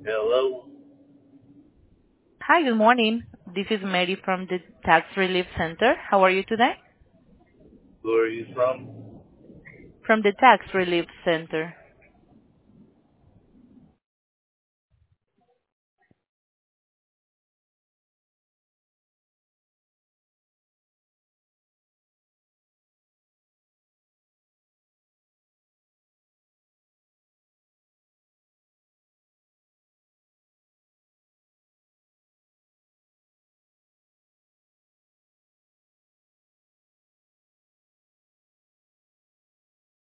Hello. Hi, good morning. This is Mary from the Tax Relief Center. How are you today? Who are you from? From the Tax Relief Center.